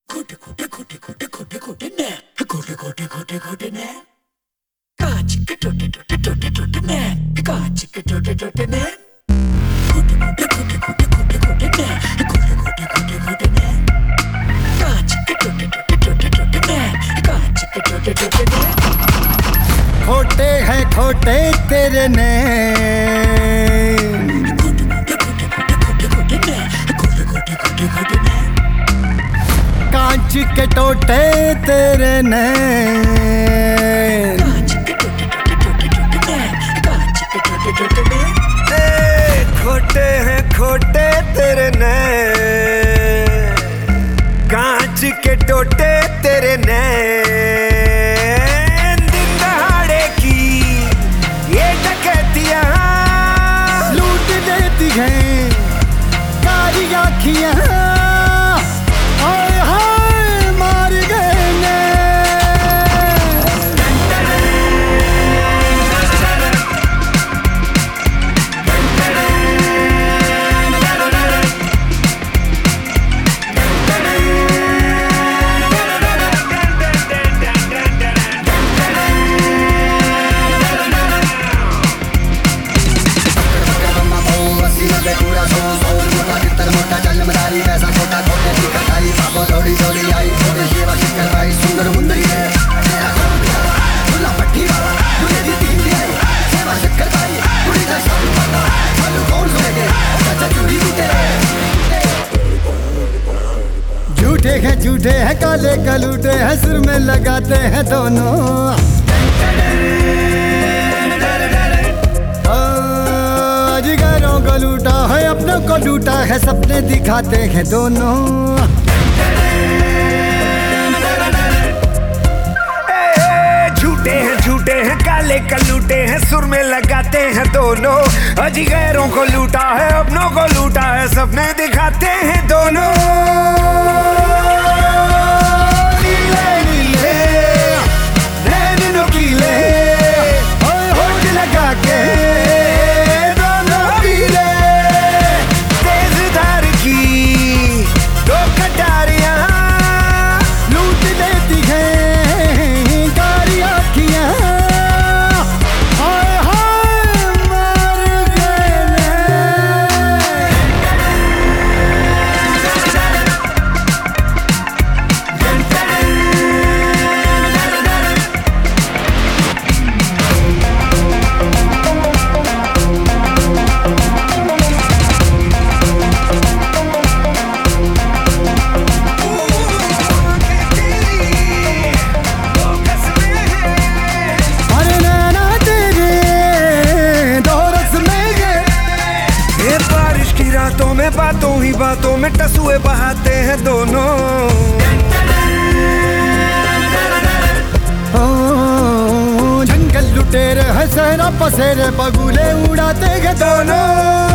खोटे खोटे खोटे खोटे खोटे खोटे ने खोटे खोटे खोटे खोटे ने कांच के टोटे टोटे टोटे टोटे ने कांच के टोटे टोटे ने खोटे खोटे खोटे खोटे खोटे खोटे ने खोटे खोटे खोटे खोटे ने कांच के टोटे टोटे टोटे टोटे ने कांच के टोटे टोटे ने खोटे हैं खोटे तेरे नैन खोटे खोटे खोटे खोटे खोटे ने खोटे खोटे खोटे खोटे ने कांच के टोटे तेरे नैन कांच के टोटे टोटे टोटे टोटे ने कांच के टोटे टोटे ने खोटे हैं खोटे तेरे नैन कांच के टोटे तेरे नैन दिन दहाड़े की ये डकैतियां लूट देती हैं कारी आँखियाँ हाय हाय मार गए झूठे हैं काले कलूटे हैं सुर में लगाते हैं दोनों जिगरों को लूटा है अपनों को लूटा है सपने दिखाते हैं दोनों झूठे हैं काले कलूटे हैं सुर में लगाते हैं दोनों अजी गैरों को लूटा है अपनों को लूटा है सपने दिखाते हैं दोनों नीले नीले नैन नुकीले होठ लगा के दोनों पीले तेज धार की दो कटारियां लूट लेती हैं कारी आँखियाँ हाय हाय मार गए बातों ही बातों में टसुए बहाते हैं दोनों जंगल लुटेरे हैं सहरा पसेरे बगुले उड़ाते हैं दोनों